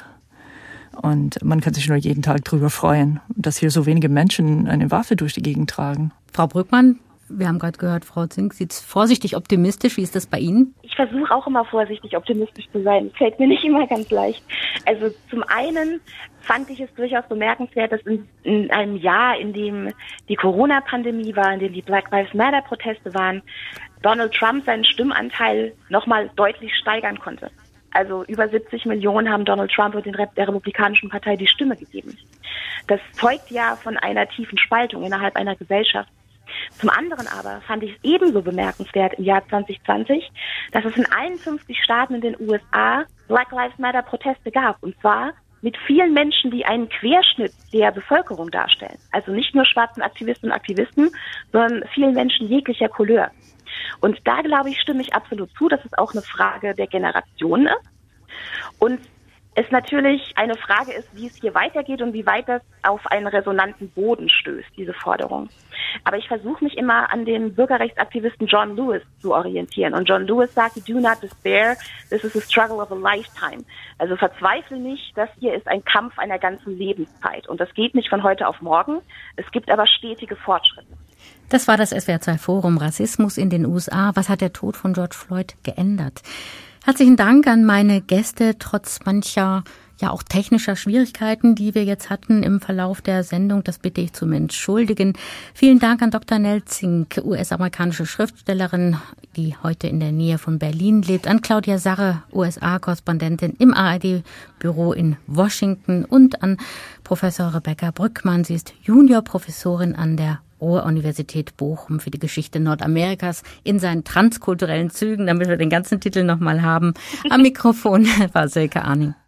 Und man kann sich nur jeden Tag drüber freuen, dass hier so wenige Menschen eine Waffe durch die Gegend tragen. Frau Brückmann, wir haben gerade gehört, Frau Zink sieht vorsichtig optimistisch. Wie ist das bei Ihnen? Ich versuche auch immer vorsichtig optimistisch zu sein. Das fällt mir nicht immer ganz leicht. Also zum einen fand ich es durchaus bemerkenswert, dass in einem Jahr, in dem die Corona-Pandemie war, in dem die Black Lives Matter-Proteste waren, Donald Trump seinen Stimmanteil nochmal deutlich steigern konnte. Also über 70 Millionen haben Donald Trump und der Republikanischen Partei die Stimme gegeben. Das zeugt ja von einer tiefen Spaltung innerhalb einer Gesellschaft. Zum anderen aber fand ich es ebenso bemerkenswert im Jahr 2020, dass es in 51 Staaten in den USA Black Lives Matter Proteste gab. Und zwar mit vielen Menschen, die einen Querschnitt der Bevölkerung darstellen. Also nicht nur schwarzen Aktivistinnen und Aktivisten, sondern vielen Menschen jeglicher Couleur. Und da, glaube ich, stimme ich absolut zu, dass es auch eine Frage der Generation ist. Und es natürlich eine Frage ist, wie es hier weitergeht und wie weit das auf einen resonanten Boden stößt, diese Forderung. Aber ich versuche mich immer an dem Bürgerrechtsaktivisten John Lewis zu orientieren. Und John Lewis sagte, do not despair, this is a struggle of a lifetime. Also verzweifle nicht, das hier ist ein Kampf einer ganzen Lebenszeit. Und das geht nicht von heute auf morgen. Es gibt aber stetige Fortschritte. Das war das SWR2 Forum Rassismus in den USA. Was hat der Tod von George Floyd geändert? Herzlichen Dank an meine Gäste, trotz mancher, ja auch technischer Schwierigkeiten, die wir jetzt hatten im Verlauf der Sendung. Das bitte ich zu entschuldigen. Vielen Dank an Dr. Nell Zink, US-amerikanische Schriftstellerin, die heute in der Nähe von Berlin lebt, an Claudia Sarre, USA-Korrespondentin im ARD-Büro in Washington und an Professor Rebecca Brückmann. Sie ist Juniorprofessorin an der Ruhr-Universität Bochum für die Geschichte Nordamerikas in seinen transkulturellen Zügen, damit wir den ganzen Titel nochmal haben. Am Mikrofon war Silke Arning.